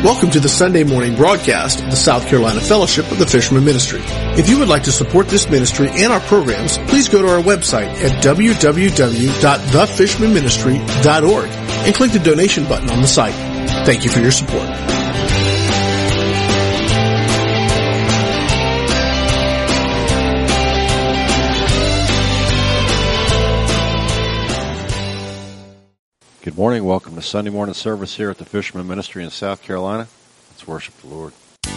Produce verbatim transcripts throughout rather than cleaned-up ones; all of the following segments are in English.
Welcome to the Sunday morning broadcast of the South Carolina Fellowship of the Fisherman Ministry. If you would like to support this ministry and our programs, please go to our website at w w w dot the fisherman ministry dot org and click the donation button on the site. Thank you for your support. Good morning. Welcome to Sunday morning service here at the Fisherman Ministry in South Carolina. Let's worship the Lord.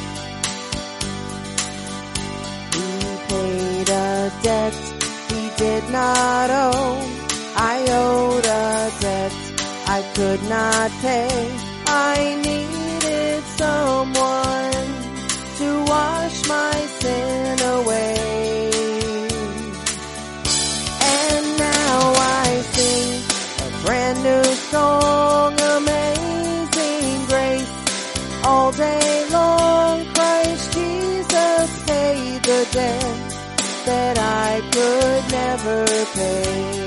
He paid a debt he did not owe. I owed a debt I could not pay. I needed someone to wash my sin away. And now I sing a brand new song, Amazing Grace. All day long, Christ Jesus paid the debt that I could never pay.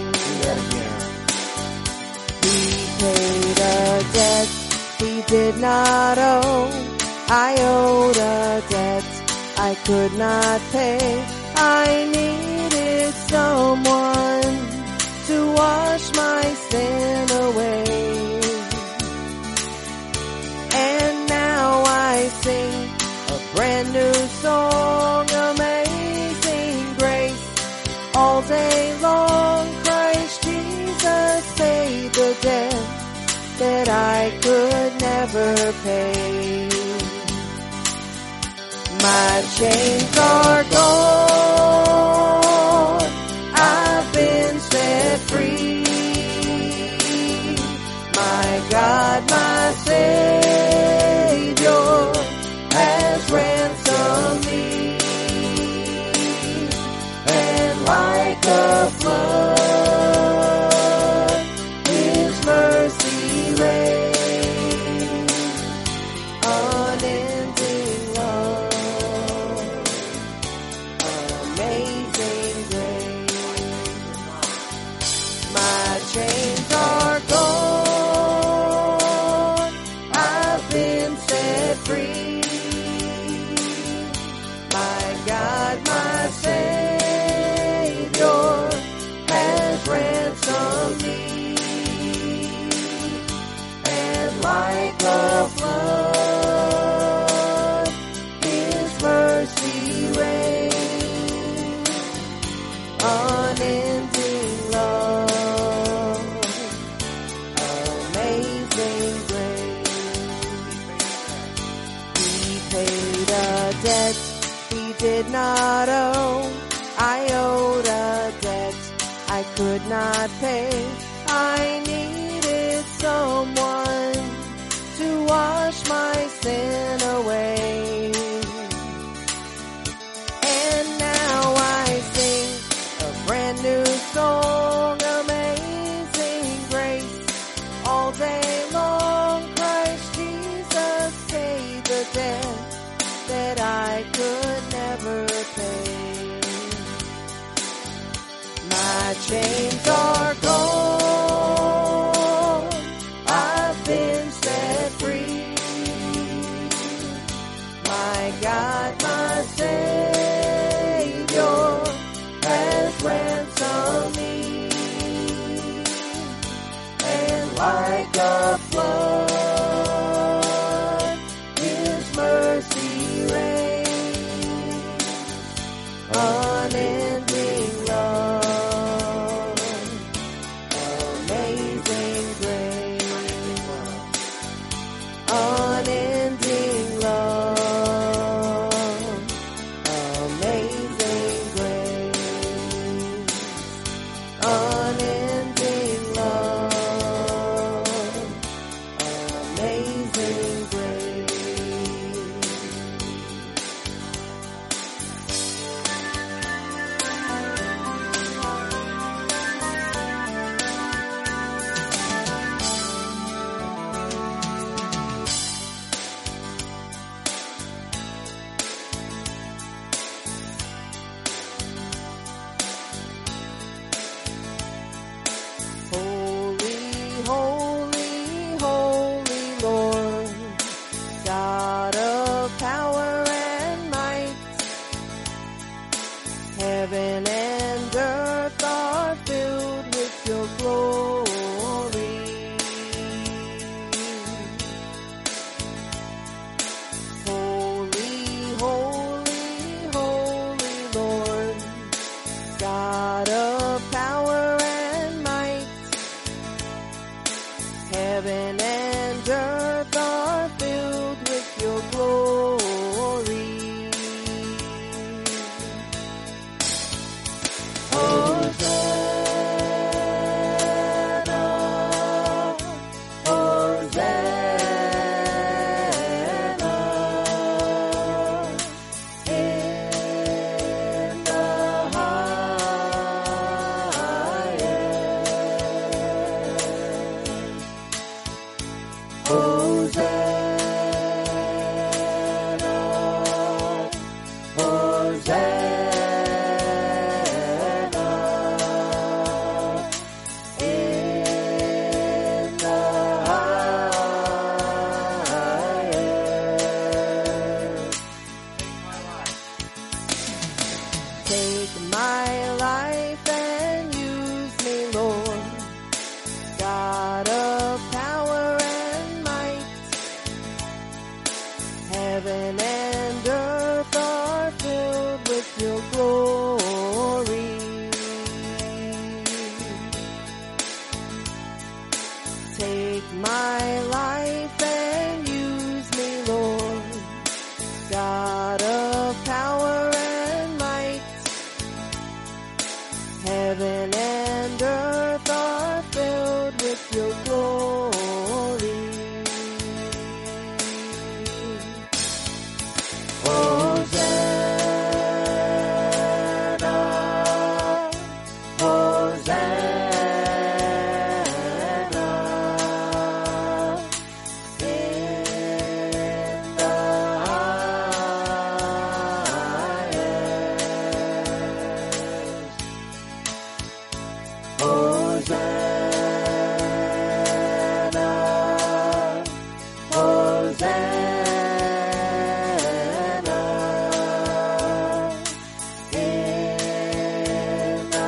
He paid a debt he did not owe. I owed a debt I could not pay. I needed someone to wash my sin away. And now I sing a brand new song, Amazing Grace. All day long, Christ Jesus paid the debt that I could never pay. My chains are gone, I've been set free. My God, my Savior has ransomed me, and like a flood, His mercy reigns, unending love, amazing grace. My chains are gone, I've been set free. My God, my Savior has ransomed me, and like a flood, His mercy reigns, unending love, amazing grace. He paid a debt he did not owe. I owed a debt I could not pay. I needed someone to wash my sin away. And now I sing a brand new song, Amazing Grace. All day long, Christ Jesus paid the debt that I could never pay. My chains are gone, I've been set free. My God, my Savior has ransomed me, and like a flood, His mercy reigns, unending love, amazing grace, unending love, amazing grace, unending love, Heaven and earth are filled with your glory. Hosanna, Hosanna, in the highest. Hosanna, Hosanna, in the highest. Take my life and use me, Lord, God of power and might. Heaven and earth are filled with your glory. Take my life and use me, Lord, God of power and might. Heaven and earth are filled with your glory. Hosanna, Hosanna, in the highest. Hosanna, Hosanna, in the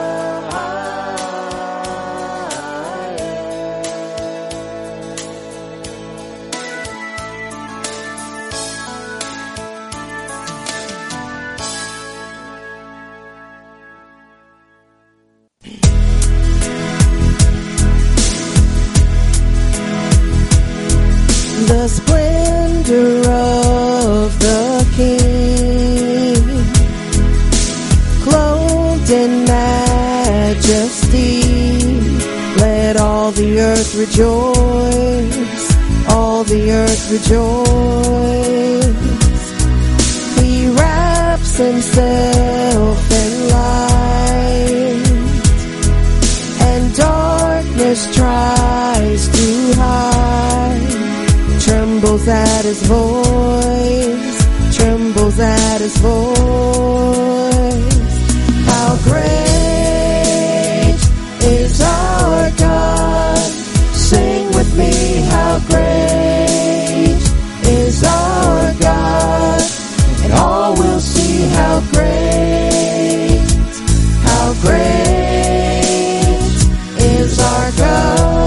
the splendor of the King, clothed in majesty, let all the earth rejoice, all the earth rejoice. He wraps himself in light, and darkness tries to hide. Trembles at his voice, trembles at his voice. How great is our God? Sing with me, how great is our God? And all will see how great, how great is our God.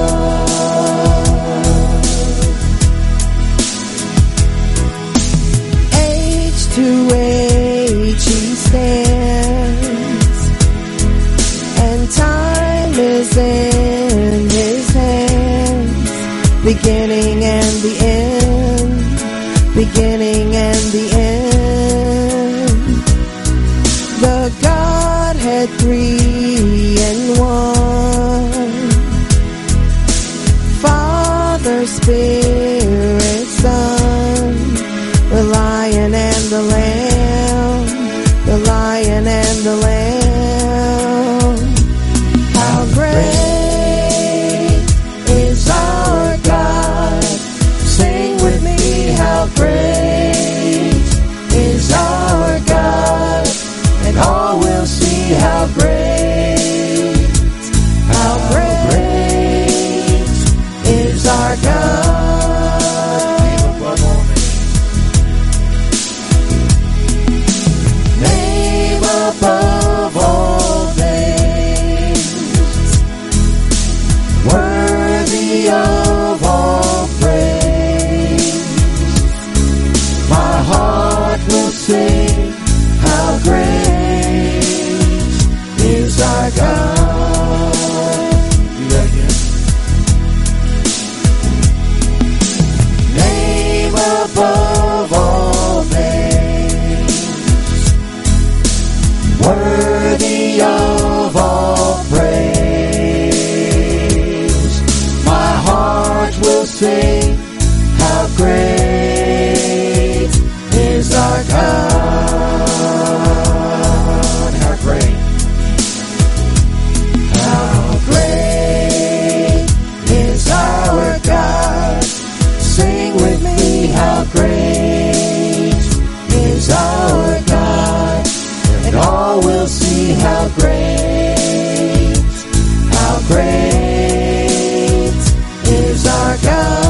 To age he stands, and time is in his hands, beginning and the end, beginning and the end. The Godhead three and one, Father, Spirit, Son, the Lion and the Lamb, the Lion and the Lamb. How great is our God? Sing with me, how great is our God? And all will see how great, how great is our God. above all things, worthy of all praise. My heart will sing, how great is our God. How great, how great is our God. Sing with me, how great is our God. And all will see how great, how great is our God.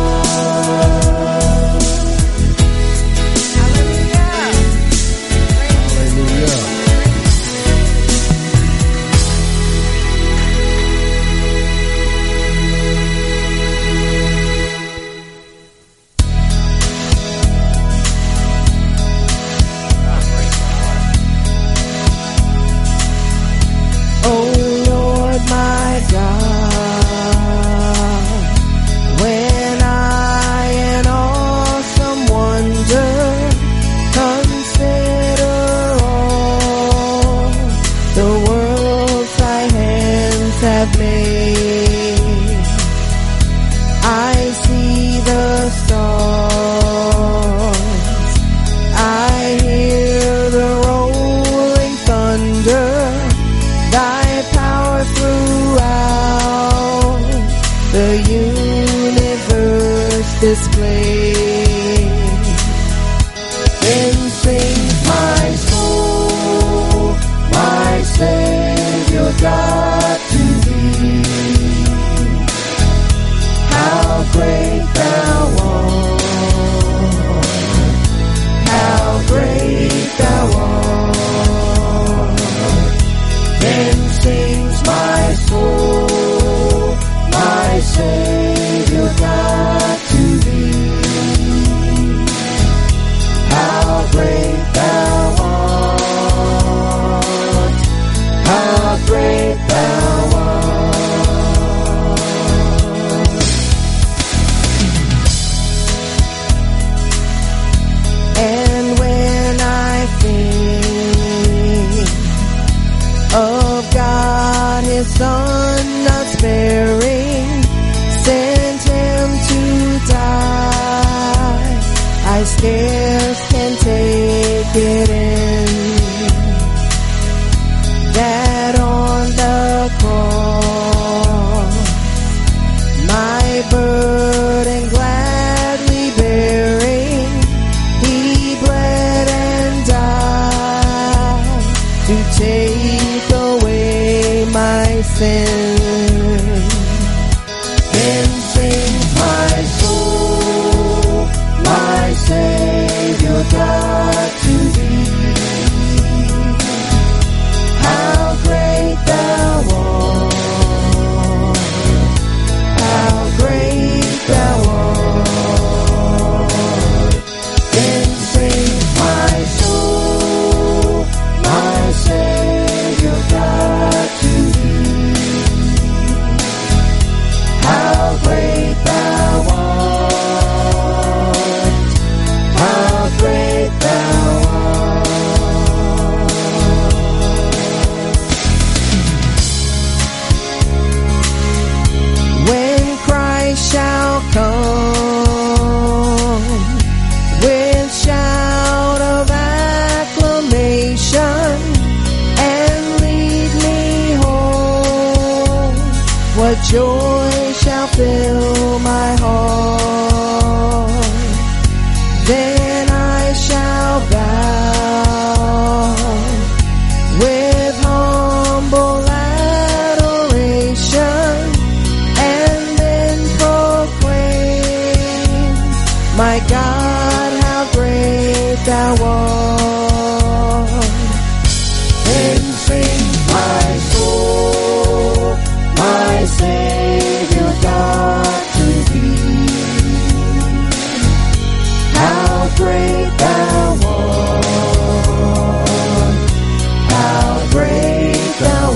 Joy shall fill my heart. Then I shall bow with humble adoration, and then proclaim, my God, how great thou art. Then sing my soul, my Savior God, to thee. How great thou art, how great thou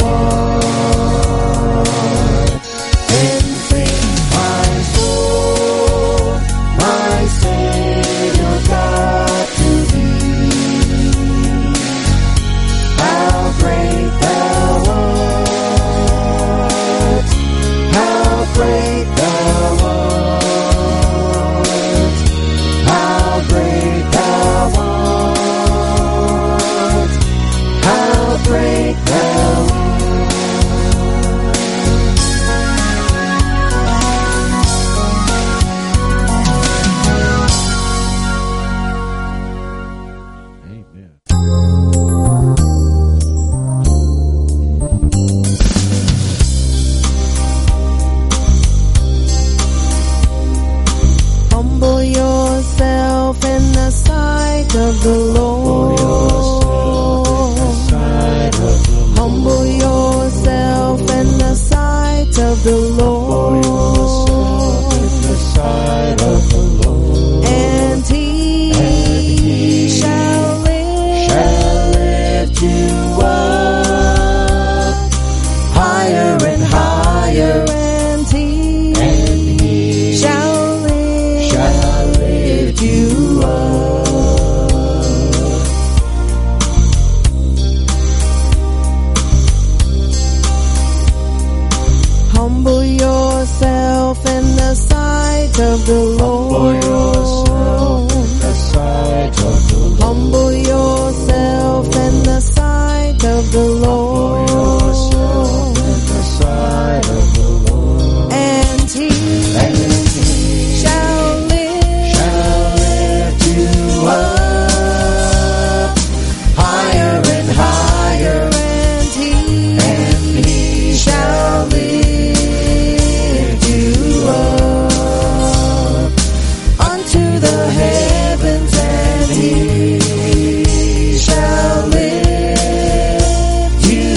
art. Then sing my soul, my Savior of the Lord. Humble yourself in the sight of the Lord. And He shall lift you up higher and higher, and He shall lift you up. Humble yourself in the sight of the Lord. Humble yourself in the sight of the Lord. And He shall lift you up higher and higher, and He shall lift you up unto the heavens, and He shall lift you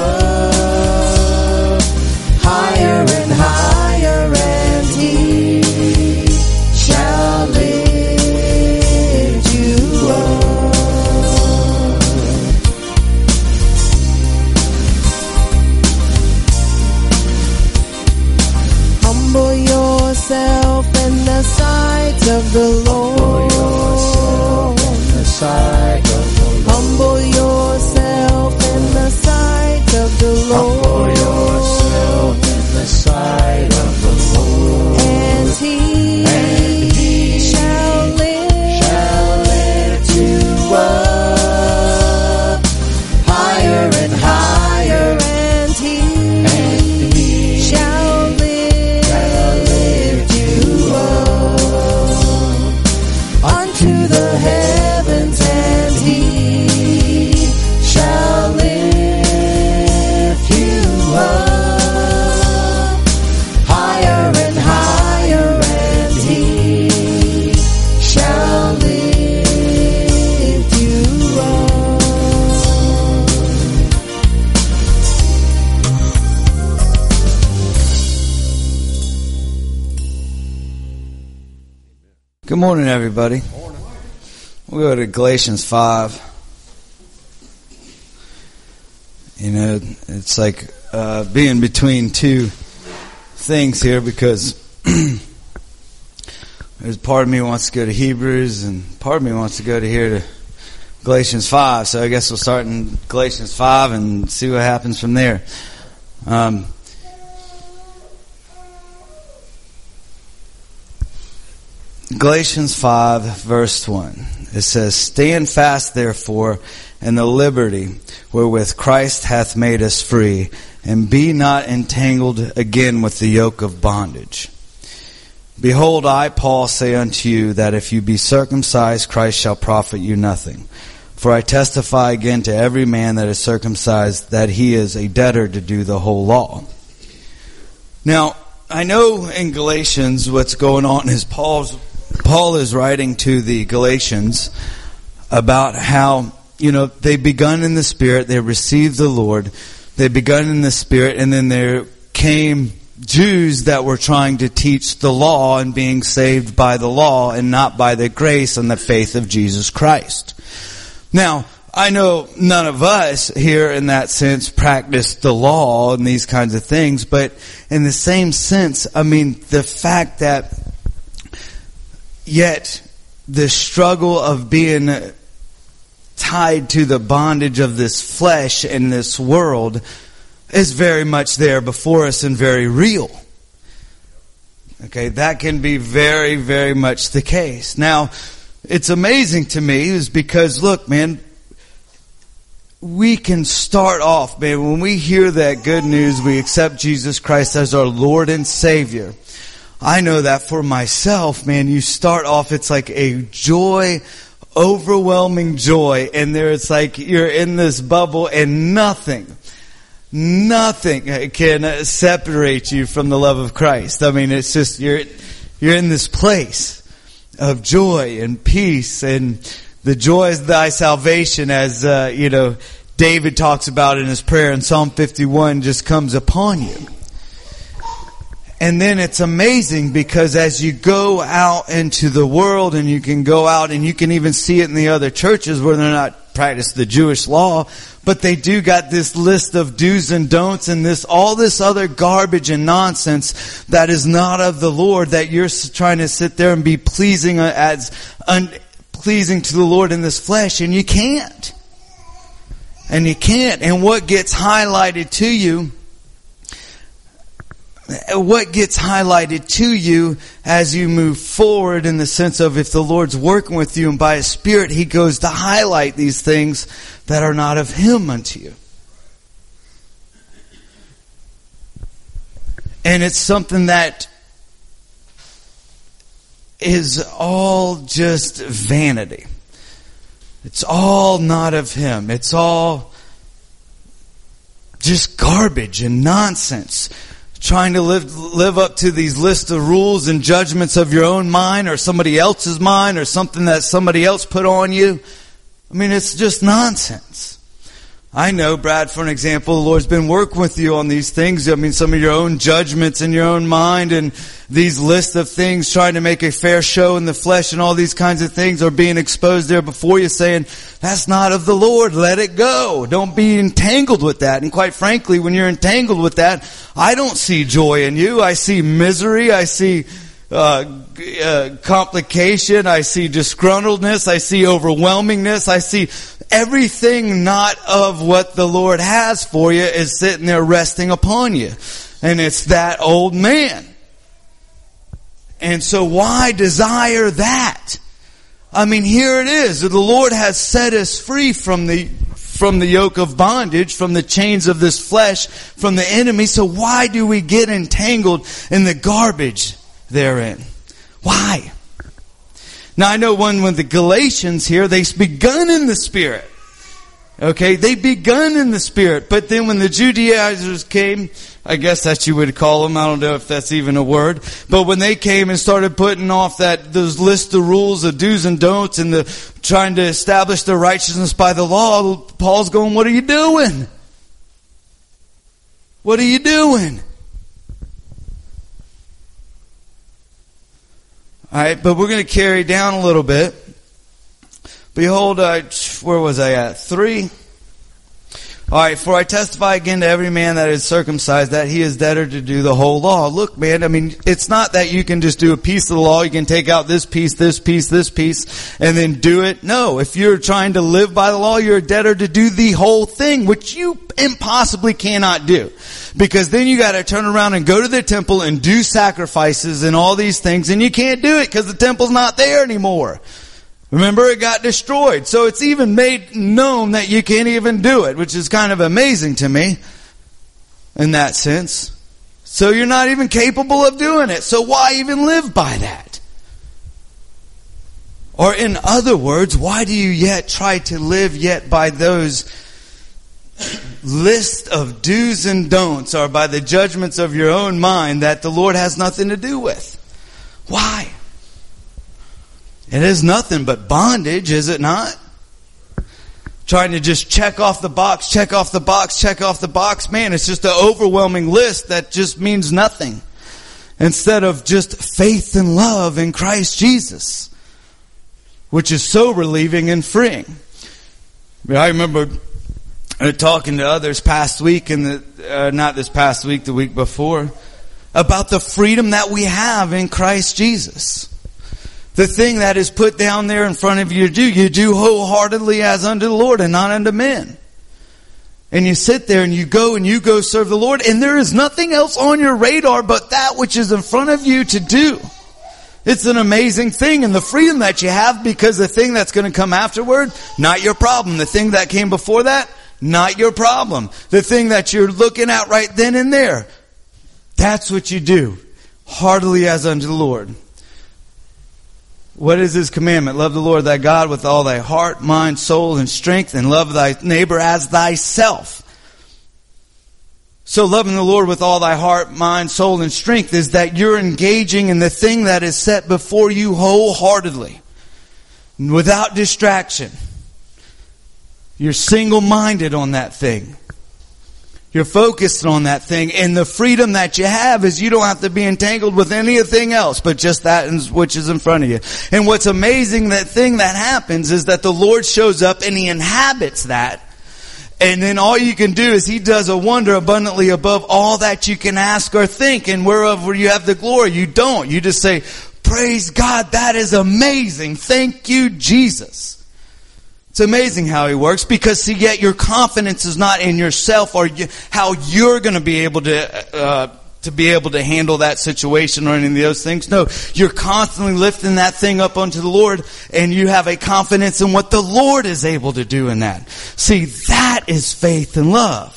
up higher and higher, and He shall lift you up. Humble yourself in the sight of the Lord. Humble yourself in the sight of the Lord. And He shall lift you up higher and higher, and He shall lift you up unto the heavens, and He shall lift you up higher and higher, and He shall lift you up. Good morning, everybody. We'll go to Galatians five. You know, it's like uh, being between two things here, because there's part of me wants to go to Hebrews and part of me wants to go to here to Galatians five. So I guess we'll start in Galatians five and see what happens from there. Um, Galatians five, verse one. It says, "Stand fast, therefore, in the liberty wherewith Christ hath made us free, and be not entangled again with the yoke of bondage. Behold, I, Paul, say unto you, that if you be circumcised, Christ shall profit you nothing. For I testify again to every man that is circumcised, that he is a debtor to do the whole law." Now, I know in Galatians what's going on is Paul's Paul is writing to the Galatians about how, you know, they begun in the Spirit, they received the Lord, they begun in the Spirit, and then there came Jews that were trying to teach the law and being saved by the law and not by the grace and the faith of Jesus Christ. Now, I know none of us here in that sense practice the law and these kinds of things, but in the same sense, I mean, the fact that yet the struggle of being tied to the bondage of this flesh in this world is very much there before us and very real. Okay, that can be very, very much the case. Now, it's amazing to me is because, look, man, we can start off, man, when we hear that good news, we accept Jesus Christ as our Lord and Savior. I know that for myself, man, you start off, it's like a joy, overwhelming joy, and there it's like you're in this bubble and nothing, nothing can separate you from the love of Christ. I mean, it's just, you're, you're in this place of joy and peace and The joy is thy salvation, as, uh, you know, David talks about in his prayer in Psalm fifty-one, just comes upon you. And then it's amazing because as you go out into the world, and you can go out and you can even see it in the other churches where they're not practicing the Jewish law, but they do got this list of do's and don'ts and this, all this other garbage and nonsense that is not of the Lord, that you're trying to sit there and be pleasing as, un, pleasing to the Lord in this flesh, and you can't. And you can't. And what gets highlighted to you, what gets highlighted to you as you move forward, in the sense of if the Lord's working with you and by His Spirit, He goes to highlight these things that are not of Him unto you. And it's something that is all just vanity. It's all not of Him. It's all just garbage and nonsense. Trying to live live up to these lists of rules and judgments of your own mind or somebody else's mind or something that somebody else put on you. I mean, it's just nonsense. I know, Brad, for an example, the Lord's been working with you on these things. I mean, some of your own judgments in your own mind and these lists of things, trying to make a fair show in the flesh and all these kinds of things are being exposed there before you, saying, that's not of the Lord, let it go. Don't be entangled with that. And quite frankly, when you're entangled with that, I don't see joy in you. I see misery. I see uh, uh complication. I see disgruntledness. I see overwhelmingness. I see everything not of what the Lord has for you is sitting there resting upon you. And it's that old man. And so why desire that? I mean, here it is. The Lord has set us free from the from the yoke of bondage, from the chains of this flesh, from the enemy. So why do we get entangled in the garbage therein? Why? Now I know one with the Galatians here, they begun in the Spirit. Okay, they begun in the Spirit. But then when the Judaizers came, I guess that you would call them, I don't know if that's even a word, but when they came and started putting off that those list of rules of do's and don'ts and the trying to establish their righteousness by the law, Paul's going, what are you doing? What are you doing? Alright, but we're going to carry down a little bit. Behold, I, where was I at? Three. Alright, for I testify again to every man that is circumcised that he is debtor to do the whole law. Look, man, I mean, it's not that you can just do a piece of the law. You can take out this piece, this piece, this piece, and then do it. No, if you're trying to live by the law, you're a debtor to do the whole thing, which you impossibly cannot do. Because then you gotta turn around and go to the temple and do sacrifices and all these things, and you can't do it because the temple's not there anymore. Remember, it got destroyed. So it's even made known that you can't even do it, which is kind of amazing to me in that sense. So you're not even capable of doing it. So why even live by that? Or in other words, why do you yet try to live yet by those list of do's and don'ts, or by the judgments of your own mind that the Lord has nothing to do with? Why? It is nothing but bondage, is it not? Trying to just check off the box, check off the box, check off the box. Man, it's just an overwhelming list that just means nothing. Instead of just faith and love in Christ Jesus, which is so relieving and freeing. I remember talking to others past week, and the, uh, not this past week, the week before, about the freedom that we have in Christ Jesus. The thing that is put down there in front of you to do, you do wholeheartedly as unto the Lord and not unto men. And you sit there and you go and you go serve the Lord, and there is nothing else on your radar but that which is in front of you to do. It's an amazing thing, and the freedom that you have, because the thing that's going to come afterward, not your problem. The thing that came before that, not your problem. The thing that you're looking at right then and there, that's what you do. Heartily as unto the Lord. What is His commandment? Love the Lord thy God with all thy heart, mind, soul, and strength, and love thy neighbor as thyself. So loving the Lord with all thy heart, mind, soul, and strength is that you're engaging in the thing that is set before you wholeheartedly. without distraction. You're single-minded on that thing. You're focused on that thing. And the freedom that you have is you don't have to be entangled with anything else but just that which is in front of you. And what's amazing, that thing that happens is that the Lord shows up and He inhabits that. And then all you can do is He does a wonder abundantly above all that you can ask or think. And wherever you have the glory, you don't. You just say, praise God, that is amazing. Thank you, Jesus. It's amazing how He works, because see, yet your confidence is not in yourself or you, how you're going to be able to uh, to be able to handle that situation or any of those things. No, you're constantly lifting that thing up unto the Lord, and you have a confidence in what the Lord is able to do in that. See, that is faith and love.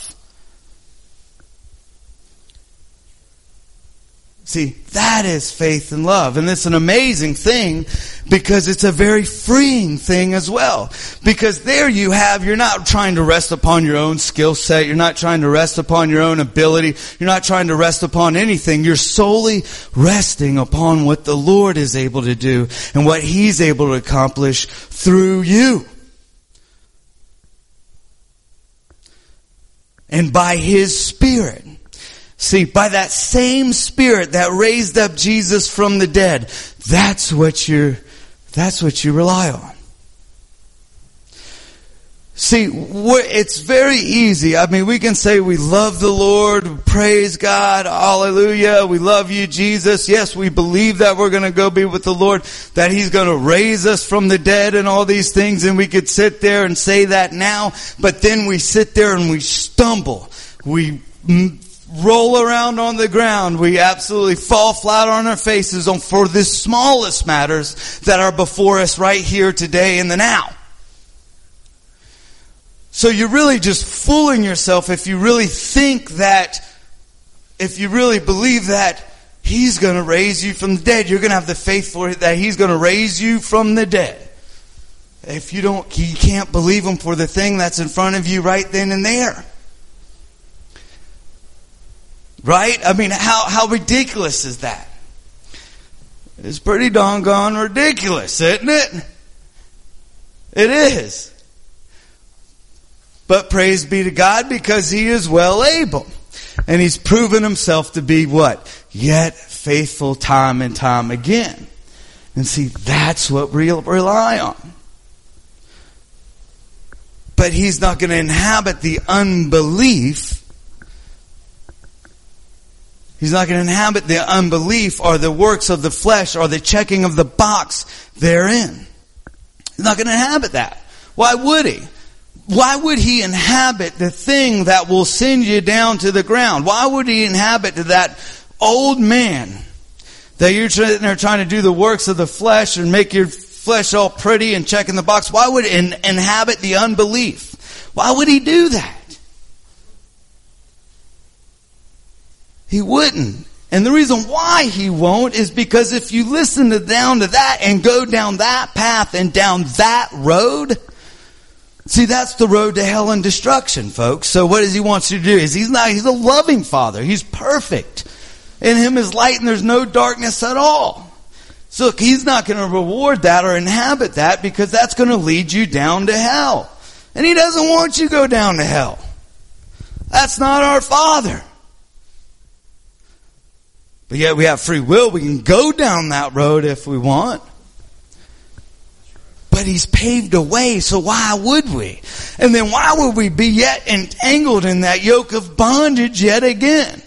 See, that is faith and love. And it's an amazing thing because it's a very freeing thing as well. Because there you have, you're not trying to rest upon your own skill set. You're not trying to rest upon your own ability. You're not trying to rest upon anything. You're solely resting upon what the Lord is able to do and what He's able to accomplish through you. And by His Spirit. See, by that same Spirit that raised up Jesus from the dead, that's what you're, that's what you rely on. See, it's very easy. I mean, we can say we love the Lord, praise God, hallelujah, we love you, Jesus. Yes, we believe that we're going to go be with the Lord, that He's going to raise us from the dead and all these things, and we could sit there and say that now, but then we sit there and we stumble. We roll around on the ground. We absolutely fall flat on our faces on for the smallest matters that are before us right here today in the now. So you're really just fooling yourself if you really think that, if you really believe that He's going to raise you from the dead. You're going to have the faith for it that He's going to raise you from the dead. If you don't, you can't believe Him for the thing that's in front of you right then and there. Right? I mean, how, how ridiculous is that? It's pretty doggone ridiculous, isn't it? It is. But praise be to God, because He is well able. And He's proven Himself to be what? Yet faithful time and time again. And see, that's what we rely on. But He's not going to inhabit the unbelief. He's not going to inhabit the unbelief or the works of the flesh or the checking of the box therein. He's not going to inhabit that. Why would He? Why would He inhabit the thing that will send you down to the ground? Why would He inhabit that old man that you're sitting there trying to do the works of the flesh and make your flesh all pretty and checking the box? Why would He inhabit the unbelief? Why would He do that? He wouldn't. And the reason why He won't is because if you listen to down to that and go down that path and down that road, see, that's the road to hell and destruction, folks. So what does He want you to do? Is He's not, He's a loving Father. He's perfect. In Him is light and there's no darkness at all. So look, He's not going to reward that or inhabit that, because that's going to lead you down to hell. And He doesn't want you to go down to hell. That's not our Father. But yet we have free will. We can go down that road if we want. But He's paved a way, so why would we? And then why would we be yet entangled in that yoke of bondage yet again?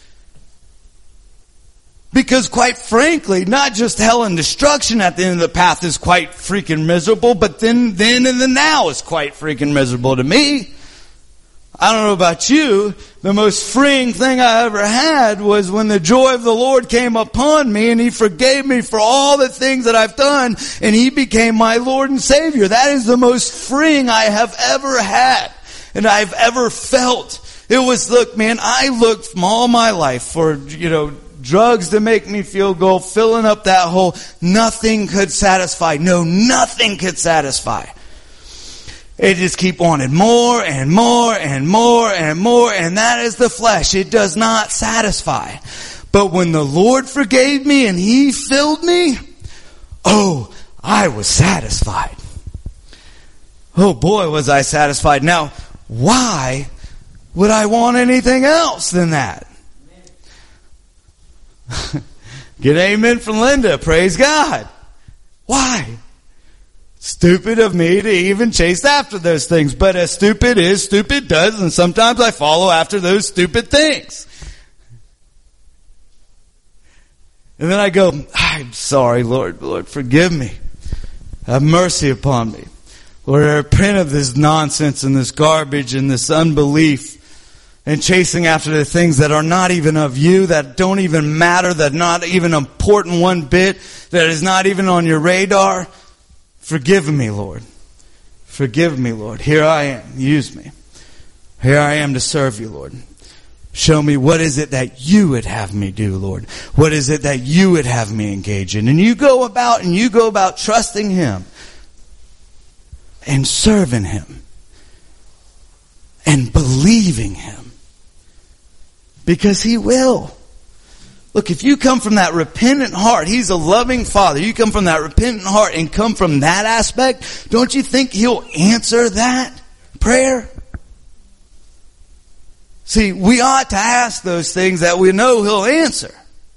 Because quite frankly, not just hell and destruction at the end of the path is quite freaking miserable, but then, then and the now is quite freaking miserable to me. I don't know about you, the most freeing thing I ever had was when the joy of the Lord came upon me and He forgave me for all the things that I've done, and He became my Lord and Savior. That is the most freeing I have ever had and I've ever felt. It was, look, man, I looked from all my life for, you know, drugs to make me feel good, filling up that hole. Nothing could satisfy. No, nothing could satisfy. It just keep wanting more and more and more and more, and that is the flesh. It does not satisfy. But when the Lord forgave me and He filled me, oh, I was satisfied. Oh boy, was I satisfied. Now, why would I want anything else than that? Get amen from Linda. Praise God. Why? Stupid of me to even chase after those things. But as stupid is, stupid does, and sometimes I follow after those stupid things. And then I go, I'm sorry, Lord. Lord, forgive me. Have mercy upon me. Lord, I repent of this nonsense and this garbage and this unbelief and chasing after the things that are not even of you, that don't even matter, that are not even important one bit, that is not even on your radar. Forgive me, Lord. Forgive me, Lord. Here I am. Use me. Here I am to serve you, Lord. Show me what is it that you would have me do, Lord. What is it that you would have me engage in? And you go about and you go about trusting Him and serving Him and believing Him. Because He will. Look, if you come from that repentant heart, He's a loving Father. You come from that repentant heart and come from that aspect, don't you think He'll answer that prayer? See, we ought to ask those things that we know He'll answer.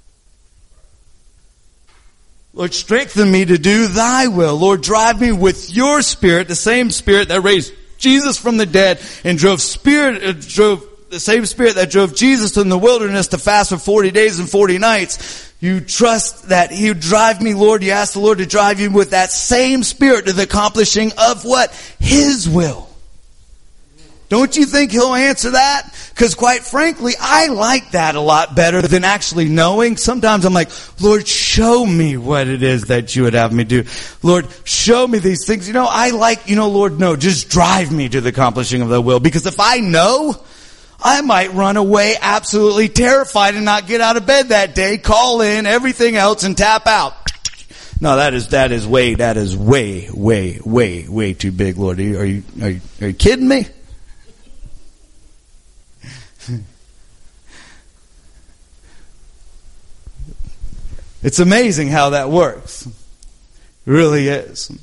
Lord, strengthen me to do Thy will. Lord, drive me with Your Spirit, the same Spirit that raised Jesus from the dead and drove Spirit, uh, drove the same Spirit that drove Jesus in the wilderness to fast for forty days and forty nights. You trust that He would drive me, Lord. You ask the Lord to drive you with that same Spirit to the accomplishing of what? His will. Don't you think He'll answer that? Because quite frankly, I like that a lot better than actually knowing. Sometimes I'm like, Lord, show me what it is that you would have me do. Lord, show me these things. You know, I like, you know, Lord, no, just drive me to the accomplishing of the will. Because if I know, I might run away absolutely terrified and not get out of bed that day, call in, everything else, and tap out. No, that is, that is way, that is way, way, way, way too big, Lord. Are you, are you, are you, are you kidding me? It's amazing how that works. It really is.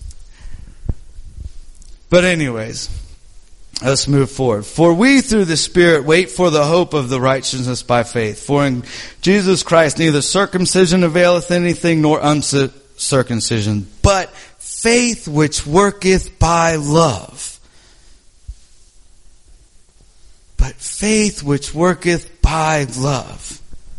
But anyways, let's move forward. For we through the Spirit wait for the hope of the righteousness by faith. For in Jesus Christ neither circumcision availeth anything nor uncircumcision, but faith which worketh by love. But faith which worketh by love.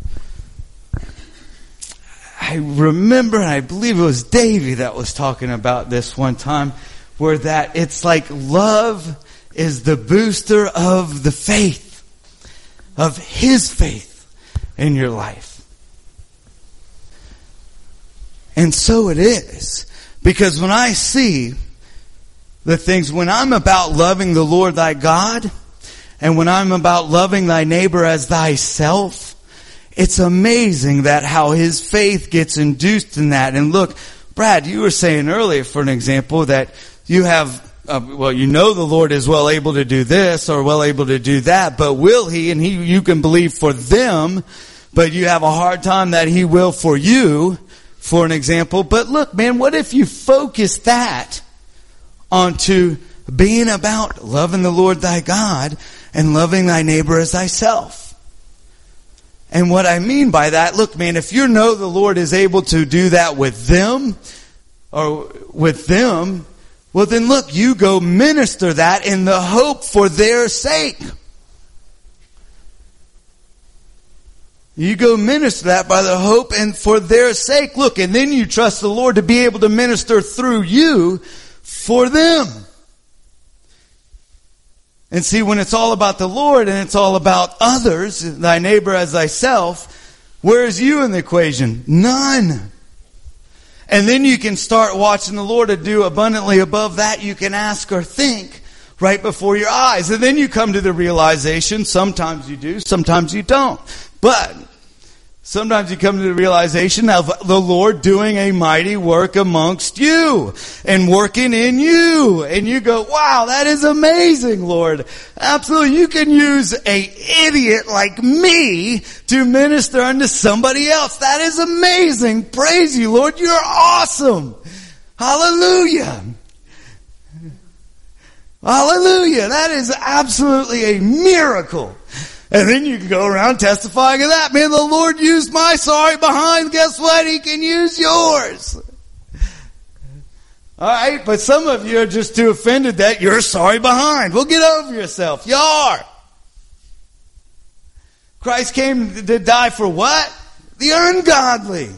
I remember, and I believe it was Davey that was talking about this one time, where that it's like love is the booster of the faith, of His faith in your life. And so it is. Because when I see the things, when I'm about loving the Lord thy God, and when I'm about loving thy neighbor as thyself, it's amazing that how his faith gets induced in that. And look, Brad, you were saying earlier, for an example, that you have, uh, well, you know the Lord is well able to do this or well able to do that, but will He? And He, you can believe for them, but you have a hard time that He will for you, for an example. But look, man, what if you focus that onto being about loving the Lord thy God and loving thy neighbor as thyself? And what I mean by that, look, man, if you know the Lord is able to do that with them, or with them, well then look, you go minister that in the hope for their sake. You go minister that by the hope and for their sake. Look, and then you trust the Lord to be able to minister through you for them. And see, when it's all about the Lord and it's all about others, thy neighbor as thyself, where's you in the equation? None. And then you can start watching the Lord to do abundantly above that you can ask or think right before your eyes. And then you come to the realization, sometimes you do, sometimes you don't. But sometimes you come to the realization of the Lord doing a mighty work amongst you and working in you. And you go, wow, that is amazing, Lord. Absolutely. You can use a idiot like me to minister unto somebody else. That is amazing. Praise you, Lord. You're awesome. Hallelujah. Hallelujah. That is absolutely a miracle. And then you can go around testifying of that. Man, the Lord used my sorry behind. Guess what? He can use yours. All right, but some of you are just too offended that you're sorry behind. Well, get over yourself. You are. Christ came to die for what? The ungodly.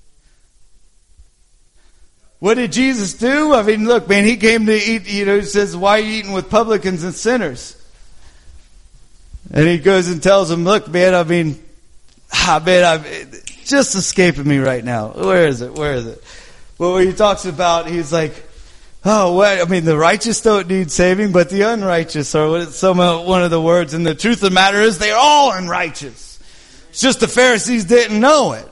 What did Jesus do? I mean, look, man, he came to eat, you know, he says, why are you eating with publicans and sinners? And he goes and tells them, look, man, I mean, I mean, I'm just escaping me right now. Where is it? Where is it? Well, when he talks about, he's like, oh, what? I mean, the righteous don't need saving, but the unrighteous are what some one of the words. And the truth of the matter is, they're all unrighteous. It's just the Pharisees didn't know it.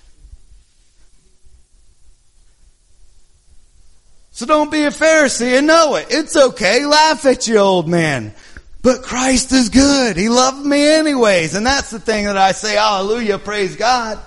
So don't be a Pharisee and know it. It's okay. Laugh at you, old man. But Christ is good. He loved me anyways. And that's the thing that I say, hallelujah, praise God.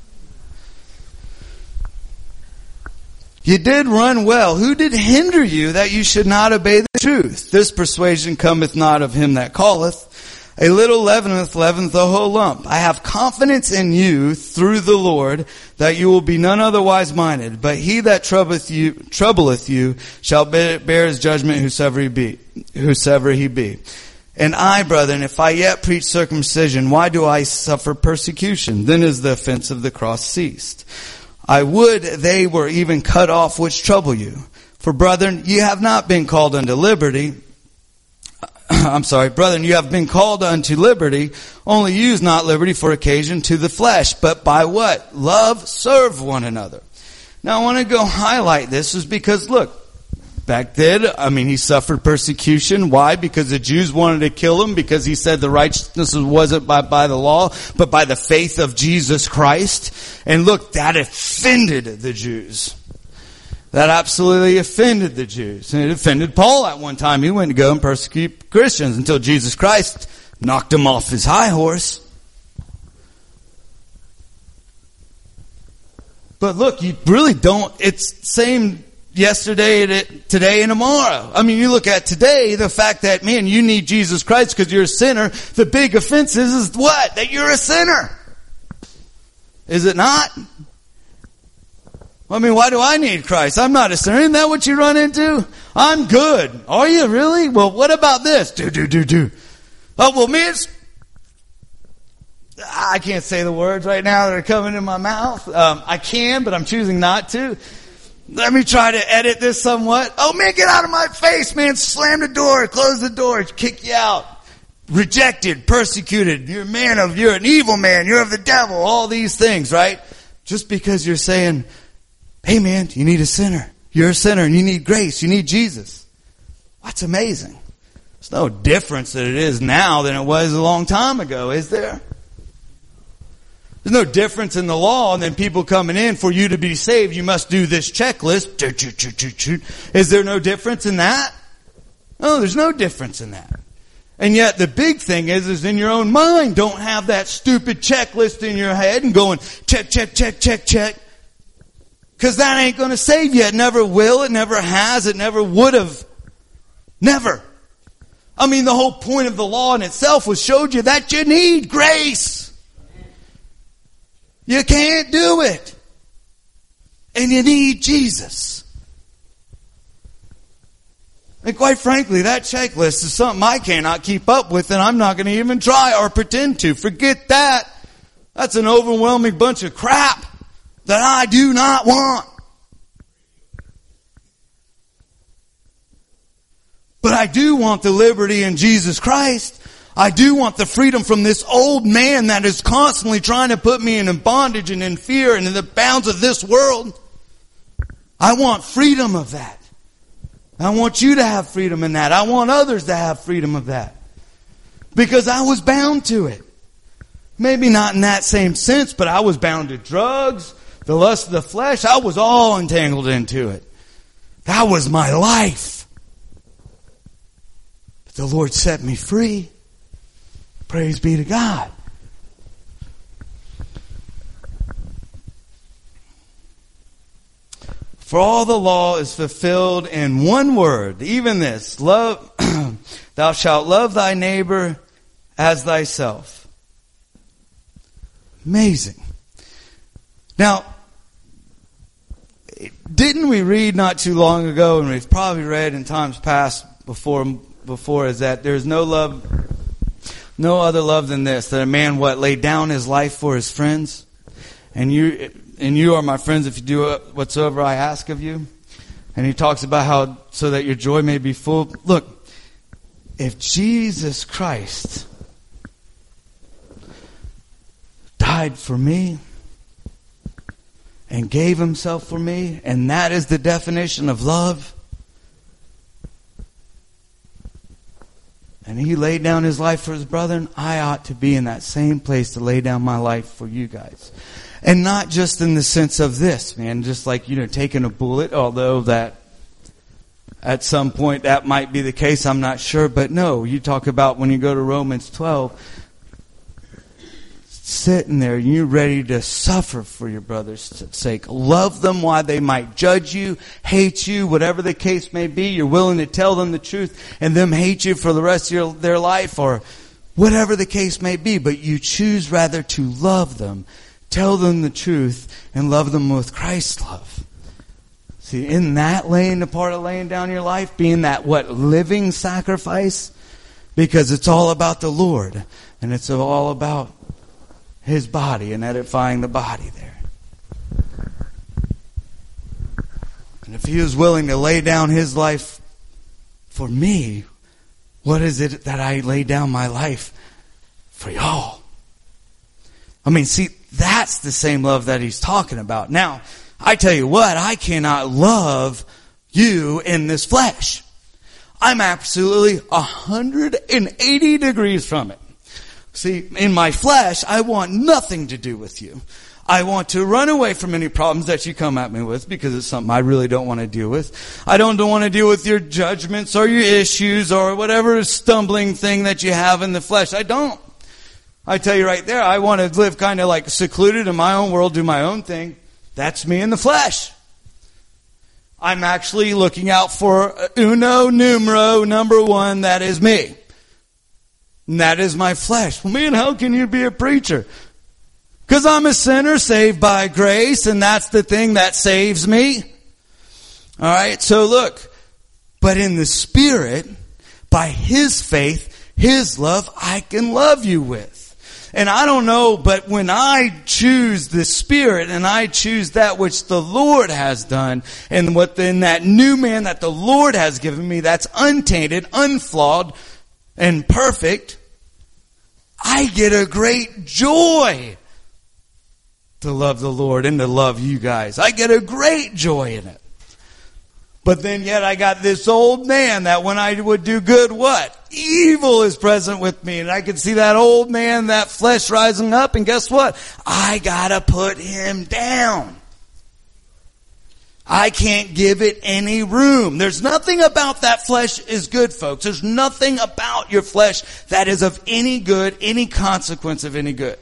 You did run well. Who did hinder you that you should not obey the truth? This persuasion cometh not of him that calleth. A little leaveneth, leaveneth the whole lump. I have confidence in you through the Lord that you will be none otherwise minded. But he that troubleth you, troubleth you shall bear his judgment whosoever he be. Whosoever he be. And I, brethren, if I yet preach circumcision, why do I suffer persecution? Then is the offense of the cross ceased. I would they were even cut off which trouble you. For brethren, you have not been called unto liberty. I'm sorry, brethren, you have been called unto liberty. Only use not liberty for occasion to the flesh, but by what? Love serve one another. Now I want to go highlight this is because look, back then, I mean, he suffered persecution. Why? Because the Jews wanted to kill him because he said the righteousness wasn't by, by the law, but by the faith of Jesus Christ. And look, that offended the Jews. That absolutely offended the Jews. And it offended Paul at one time. He went to go and persecute Christians until Jesus Christ knocked him off his high horse. But look, you really don't, it's same yesterday, today, and tomorrow. I mean, you look at today, the fact that, man, you need Jesus Christ because you're a sinner. The big offense is, is what? That you're a sinner. Is it not? I mean, why do I need Christ? I'm not a sinner. Isn't that what you run into? I'm good. Are you really? Well, what about this? Do, do, do, do. Oh, well, me, it's, I can't say the words right now that are coming in my mouth. Um, I can, but I'm choosing not to. Let me try to edit this somewhat. Oh, man, get out of my face, man. Slam the door, close the door, kick you out. Rejected, persecuted. You're a man of, you're an evil man. You're of the devil. All these things, right? Just because you're saying, hey, man, you need a sinner. You're a sinner and you need grace. You need Jesus. That's amazing. There's no difference that it is now than it was a long time ago, is there? There's no difference in the law and then people coming in for you to be saved. You must do this checklist. Is there no difference in that? No, there's no difference in that. And yet the big thing is, is in your own mind. Don't have that stupid checklist in your head and going check, check, check, check, check. Because that ain't going to save you. It never will. It never has. It never would have. Never. I mean, the whole point of the law in itself was showed you that you need grace. You can't do it. And you need Jesus. And quite frankly, that checklist is something I cannot keep up with, and I'm not going to even try or pretend to. Forget that. That's an overwhelming bunch of crap that I do not want. But I do want the liberty in Jesus Christ. I do want the freedom from this old man that is constantly trying to put me in bondage and in fear and in the bounds of this world. I want freedom of that. I want you to have freedom in that. I want others to have freedom of that. Because I was bound to it. Maybe not in that same sense, but I was bound to drugs, the lust of the flesh. I was all entangled into it. That was my life. But the Lord set me free. Praise be to God. For all the law is fulfilled in one word, even this, love, thou shalt love thy neighbor as thyself. Amazing. Now, didn't we read not too long ago, and we've probably read in times past before, before is that there's no love, no other love than this, that a man, what, laid down his life for his friends? And you, and you are my friends if you do whatsoever I ask of you. And he talks about how, so that your joy may be full. Look, if Jesus Christ died for me and gave himself for me, and that is the definition of love, and he laid down his life for his brethren, I ought to be in that same place to lay down my life for you guys. And not just in the sense of this, man, just like, you know, taking a bullet, although that at some point that might be the case, I'm not sure. But no, you talk about when you go to Romans twelve, sitting there, you're ready to suffer for your brother's sake. Love them while they might judge you, hate you, whatever the case may be. You're willing to tell them the truth and them hate you for the rest of your, their life, or whatever the case may be. But you choose rather to love them, tell them the truth, and love them with Christ's love. See, in that laying the part of laying down your life, being that what, living sacrifice, because it's all about the Lord, and it's all about his body and edifying the body there. And if he was willing to lay down his life for me, what is it that I lay down my life for y'all? I mean, see, that's the same love that he's talking about. Now, I tell you what, I cannot love you in this flesh. I'm absolutely one hundred eighty degrees from it. See, in my flesh, I want nothing to do with you. I want to run away from any problems that you come at me with, because it's something I really don't want to deal with. I don't, don't want to deal with your judgments or your issues or whatever stumbling thing that you have in the flesh. I don't. I tell you right there, I want to live kind of like secluded in my own world, do my own thing. That's me in the flesh. I'm actually looking out for uno numero, number one, that is me. And that is my flesh. Well, man, how can you be a preacher? Because I'm a sinner saved by grace, and that's the thing that saves me. All right, so look. But in the Spirit, by His faith, His love, I can love you with. And I don't know, but when I choose the Spirit and I choose that which the Lord has done, and within that new man that the Lord has given me, that's untainted, unflawed, and perfect, I get a great joy to love the Lord and to love you guys. I get a great joy in it. But then yet I got this old man that when I would do good, what? Evil is present with me. And I can see that old man, that flesh rising up. And guess what? I gotta put him down. I can't give it any room. There's nothing about that flesh is good, folks. There's nothing about your flesh that is of any good, any consequence of any good.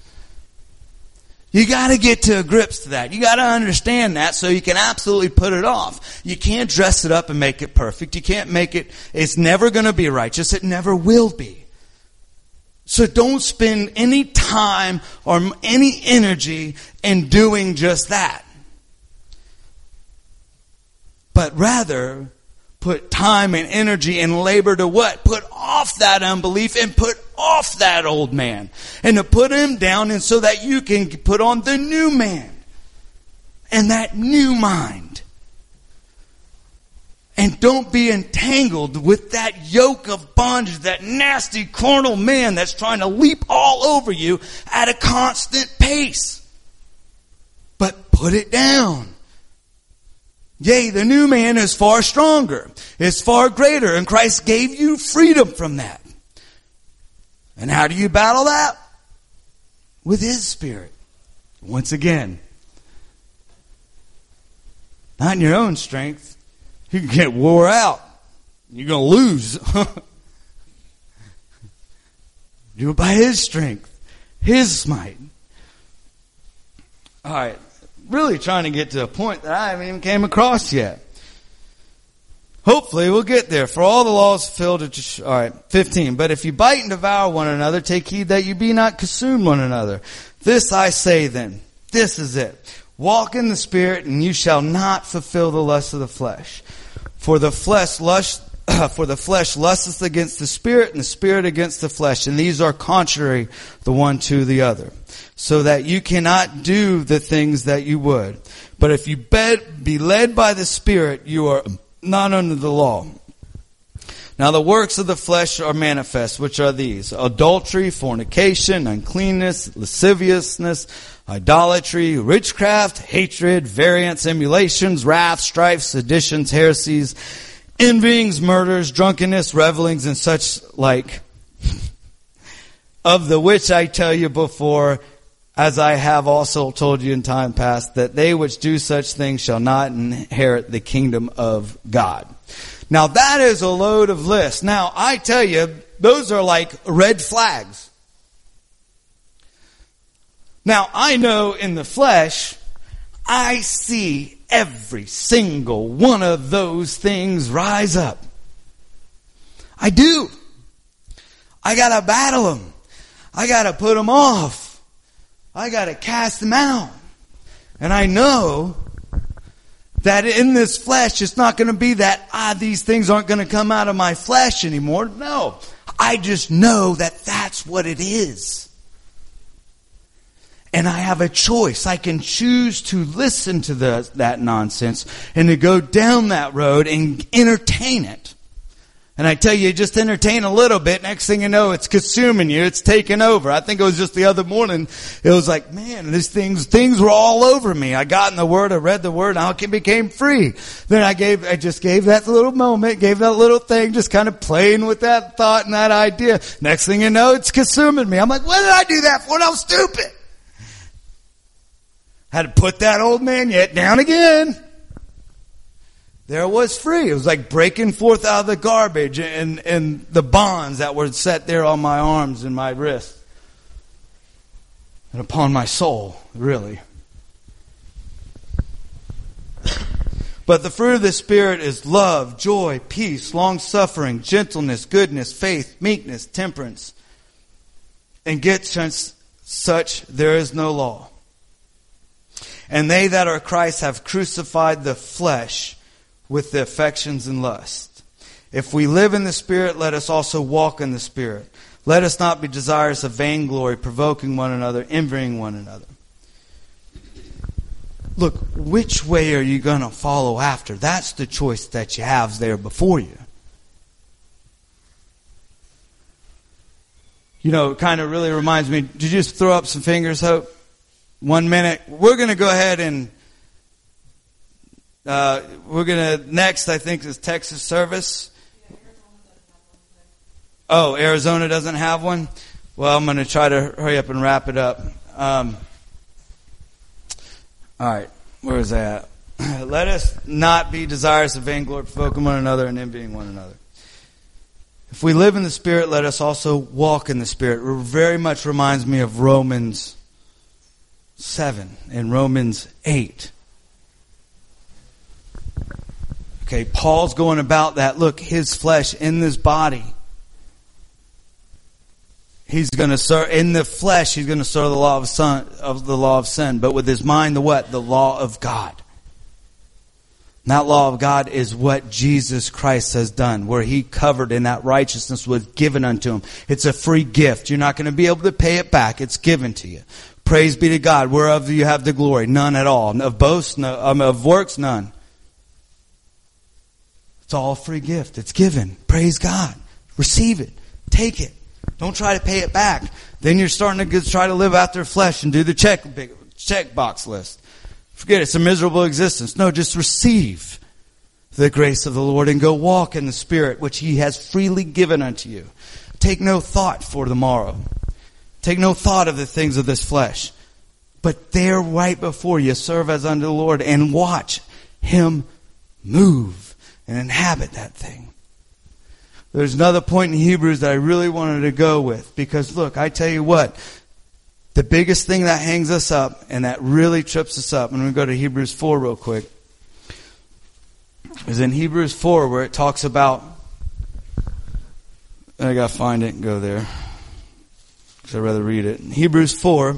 You got to get to grips to that. You got to understand that so you can absolutely put it off. You can't dress it up and make it perfect. You can't make it, it's never going to be righteous. It never will be. So don't spend any time or any energy in doing just that. But rather, put time and energy and labor to what? Put off that unbelief and put off that old man. And to put him down, and so that you can put on the new man. And that new mind. And don't be entangled with that yoke of bondage, that nasty carnal man that's trying to leap all over you at a constant pace. But put it down. Yea, the new man is far stronger, is far greater, and Christ gave you freedom from that. And how do you battle that? With His Spirit. Once again, not in your own strength. You can get wore out. You're going to lose. Do it by His strength, His might. All right. really trying to get to a point that I haven't even came across yet. Hopefully we'll get there. For all the laws fulfilled, all right, fifteen. But if you bite and devour one another, take heed that you be not consumed one another. This I say then, this is it. Walk in the Spirit, and you shall not fulfill the lust of the flesh. For the flesh lust, for the flesh lusteth against the Spirit, and the Spirit against the flesh, and these are contrary the one to the other, so that you cannot do the things that you would. But if you be led by the Spirit, you are not under the law. Now the works of the flesh are manifest, which are these: adultery, fornication, uncleanness, lasciviousness, idolatry, witchcraft, hatred, variance, emulations, wrath, strife, seditions, heresies, envyings, murders, drunkenness, revelings, and such like, of the which I tell you before, as I have also told you in time past, that they which do such things shall not inherit the kingdom of God. Now that is a load of lists. Now I tell you, those are like red flags. Now I know in the flesh, I see every single one of those things rise up. I do. I gotta battle them. I gotta put them off. I gotta cast them out. And I know that in this flesh, it's not going to be that, ah, these things aren't going to come out of my flesh anymore. No. I just know that that's what it is. And I have a choice. I can choose to listen to the, that nonsense and to go down that road and entertain it. And I tell you, just entertain a little bit. Next thing you know, it's consuming you. It's taking over. I think it was just the other morning. It was like, man, these things, things were all over me. I got in the Word, I read the Word, and I became free. Then I gave, I just gave that little moment, gave that little thing, just kind of playing with that thought and that idea. Next thing you know, it's consuming me. I'm like, what did I do that for? I was stupid. Had to put that old man yet down again. There it was free. It was like breaking forth out of the garbage and, and the bonds that were set there on my arms and my wrists. And upon my soul, really. But the fruit of the Spirit is love, joy, peace, long-suffering, gentleness, goodness, faith, meekness, temperance. And against such there is no law. And they that are Christ have crucified the flesh with the affections and lust. If we live in the Spirit, let us also walk in the Spirit. Let us not be desirous of vainglory, provoking one another, envying one another. Look, which way are you going to follow after? That's the choice that you have there before you. You know, it kind of really reminds me, did you just throw up some fingers, Hope? One minute. We're going to go ahead and Uh, we're going to, next, I think, is Texas service. Oh, Arizona doesn't have one? Well, I'm going to try to hurry up and wrap it up. Um, all right, where is that? Let us not be desirous of vainglory, provoking one another, and envying one another. If we live in the Spirit, let us also walk in the Spirit. It very much reminds me of Romans seven and Romans eight. Okay, Paul's going about that. Look, his flesh in this body. He's going to serve in the flesh. He's going to serve the law of sin, of the law of sin. But with his mind, the what? The law of God. And that law of God is what Jesus Christ has done, where He covered in that righteousness was given unto Him. It's a free gift. You're not going to be able to pay it back. It's given to you. Praise be to God. Whereof you have the glory, none at all. Of boasts, no, um, of works, none. It's all a free gift. It's given. Praise God. Receive it. Take it. Don't try to pay it back. Then you're starting to try to live after flesh and do the check check box list. Forget it. It's a miserable existence. No, just receive the grace of the Lord and go walk in the Spirit which He has freely given unto you. Take no thought for tomorrow. Take no thought of the things of this flesh. But there right before you, serve as unto the Lord and watch Him move and inhabit that thing. There's another point in Hebrews that I really wanted to go with. Because look, I tell you what. The biggest thing that hangs us up and that really trips us up, and we're going to go to Hebrews four real quick, is in Hebrews four where it talks about, I got to find it and go there, because I'd rather read it. In Hebrews four,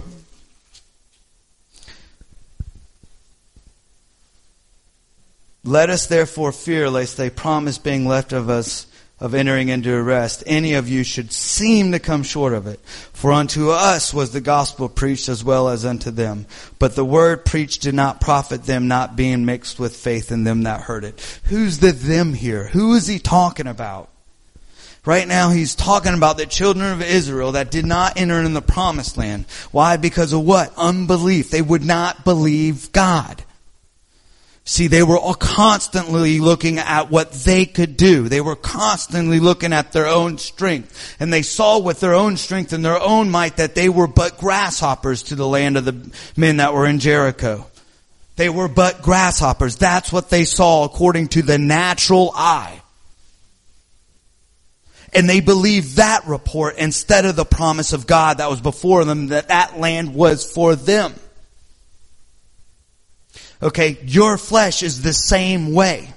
let us therefore fear, lest they promise being left of us of entering into rest, any of you should seem to come short of it. For unto us was the gospel preached as well as unto them. But the word preached did not profit them, not being mixed with faith in them that heard it. Who's the them here? Who is he talking about? Right now he's talking about the children of Israel that did not enter in the promised land. Why? Because of what? Unbelief. They would not believe God. See, they were all constantly looking at what they could do. They were constantly looking at their own strength. And they saw with their own strength and their own might that they were but grasshoppers to the land of the men that were in Jericho. They were but grasshoppers. That's what they saw according to the natural eye. And they believed that report instead of the promise of God that was before them, that that land was for them. Okay, your flesh is the same way.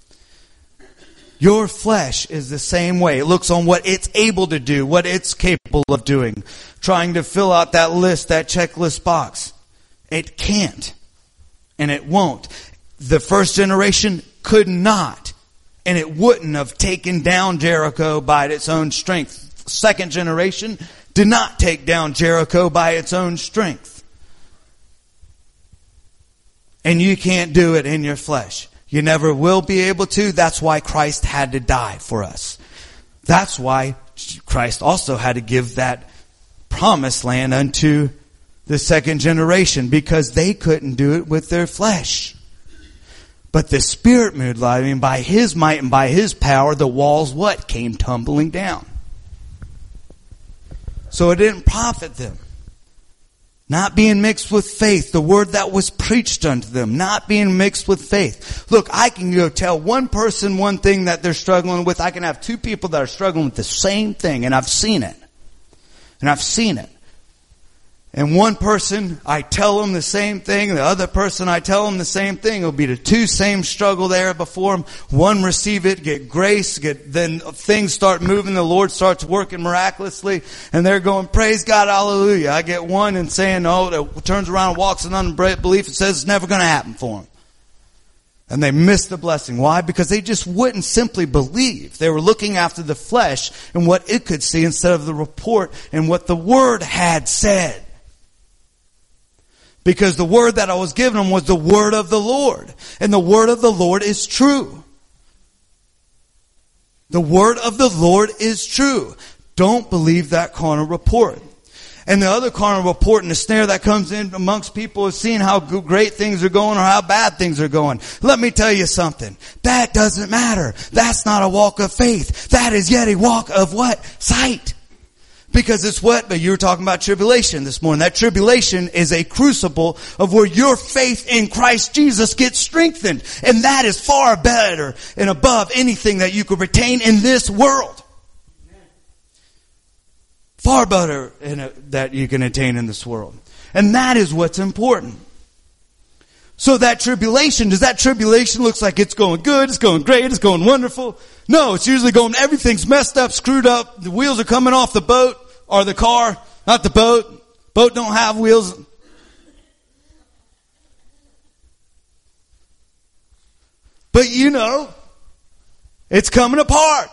Your flesh is the same way. It looks on what it's able to do, what it's capable of doing. Trying to fill out that list, that checklist box. It can't. And it won't. The first generation could not. And it wouldn't have taken down Jericho by its own strength. Second generation did not take down Jericho by its own strength. And you can't do it in your flesh. You never will be able to. That's why Christ had to die for us. That's why Christ also had to give that promised land unto the second generation, because they couldn't do it with their flesh. But the Spirit moved life, and by His might and by His power, the walls what? Came tumbling down. So it didn't profit them. Not being mixed with faith, the word that was preached unto them, not being mixed with faith. Look, I can go tell one person one thing that they're struggling with. I can have two people that are struggling with the same thing, and I've seen it. And I've seen it. And one person, I tell them the same thing. The other person, I tell them the same thing. It'll be the two same struggle there before them. One receive it, get grace, get then things start moving. The Lord starts working miraculously, and they're going, praise God, hallelujah. I get one and saying, oh, that turns around and walks in unbelief and says it's never going to happen for them. And they miss the blessing. Why? Because they just wouldn't simply believe. They were looking after the flesh and what it could see instead of the report and what the Word had said. Because the word that I was given them was the word of the Lord. And the word of the Lord is true. The word of the Lord is true. Don't believe that carnal report. And the other carnal report and the snare that comes in amongst people is seeing how great things are going or how bad things are going. Let me tell you something. That doesn't matter. That's not a walk of faith. That is yet a walk of what? Sight. Because it's what? But you were talking about tribulation this morning. That tribulation is a crucible of where your faith in Christ Jesus gets strengthened. And that is far better and above anything that you could retain in this world. Far better in a, that you can attain in this world. And that is what's important. So that tribulation, does that tribulation looks like it's going good, it's going great, it's going wonderful? No, it's usually going, everything's messed up, screwed up, the wheels are coming off the boat or the car, not the boat. Boat don't have wheels. But you know, it's coming apart.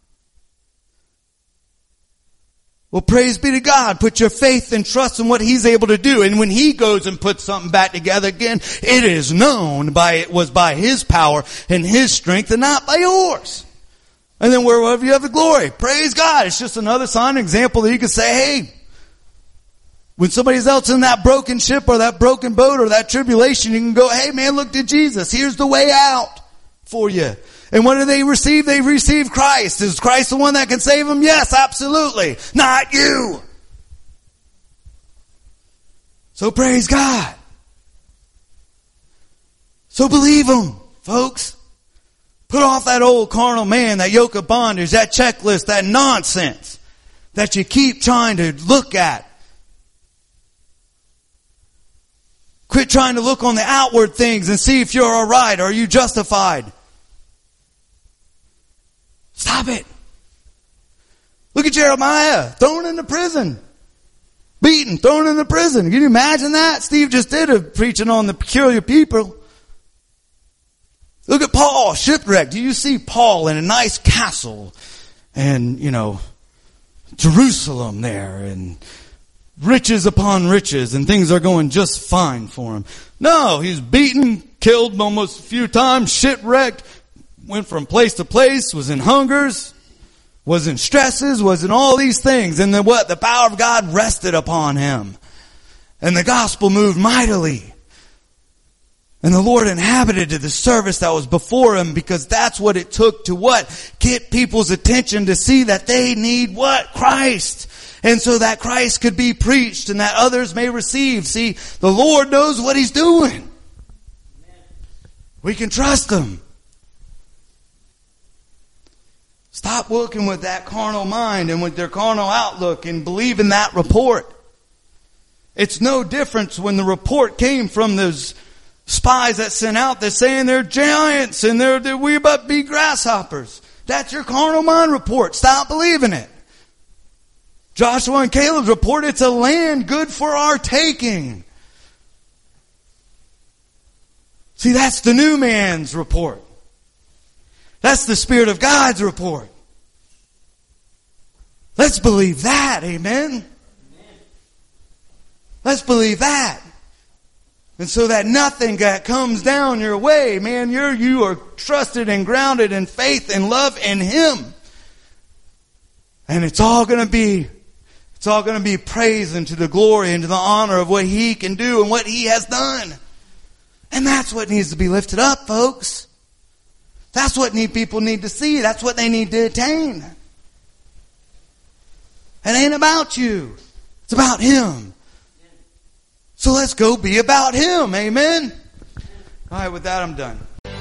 Well, praise be to God. Put your faith and trust in what He's able to do. And when He goes and puts something back together again, it is known by, it was by His power and His strength and not by yours. And then wherever you have the glory, praise God. It's just another sign, example that you can say, hey, when somebody's else in that broken ship or that broken boat or that tribulation, you can go, hey man, look to Jesus. Here's the way out for you. And what do they receive? They receive Christ. Is Christ the one that can save them? Yes, absolutely. Not you. So praise God. So believe Him, folks. Put off that old carnal man, that yoke of bondage, that checklist, that nonsense that you keep trying to look at. Quit trying to look on the outward things and see if you're all right. Are you justified? Stop it. Look at Jeremiah, thrown into prison. Beaten, thrown into prison. Can you imagine that? Steve just did a preaching on the peculiar people. Look at Paul, shipwrecked. Do you see Paul in a nice castle and, you know, Jerusalem there and riches upon riches and things are going just fine for him? No, he's beaten, killed almost a few times, shipwrecked, went from place to place, was in hungers, was in stresses, was in all these things. And then what? The power of God rested upon him. And the gospel moved mightily. And the Lord inhabited the service that was before him, because that's what it took to what? Get people's attention to see that they need what? Christ. And so that Christ could be preached and that others may receive. See, the Lord knows what He's doing. We can trust Him. Stop looking with that carnal mind and with their carnal outlook and believe in that report. It's no difference when the report came from those spies that sent out that's saying they're giants and they're, they're we about to be grasshoppers. That's your carnal mind report. Stop believing it. Joshua and Caleb's report, it's a land good for our taking. See, that's the new man's report. That's the Spirit of God's report. Let's believe that, amen? Let's believe that. And so that nothing that comes down your way, man, you're, you are trusted and grounded in faith and love in Him. And it's all going to be, it's all going to be praise and to the glory and to the honor of what He can do and what He has done. And that's what needs to be lifted up, folks. That's what need, people need to see. That's what they need to attain. It ain't about you. It's about Him. So let's go be about Him. Amen? All right, with that, I'm done.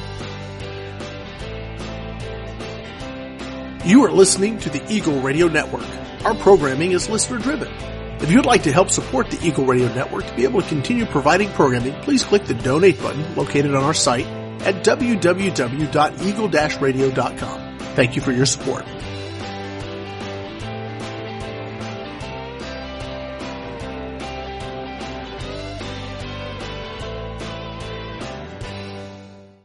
You are listening to the Eagle Radio Network. Our programming is listener driven. If you would like to help support the Eagle Radio Network to be able to continue providing programming, please click the donate button located on our site at w w w dot eagle dash radio dot com. Thank you for your support.